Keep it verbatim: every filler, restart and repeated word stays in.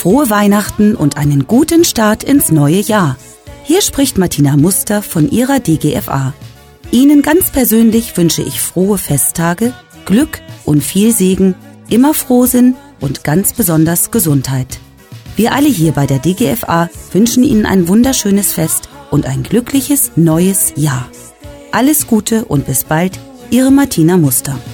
frohe Weihnachten und einen guten Start ins neue Jahr. Hier spricht Martina Muster von ihrer D G F A. Ihnen ganz persönlich wünsche ich frohe Festtage, Glück und viel Segen, immer Frohsinn und ganz besonders Gesundheit. Wir alle hier bei der D G F A wünschen Ihnen ein wunderschönes Fest und ein glückliches neues Jahr. Alles Gute und bis bald, Ihre Martina Muster.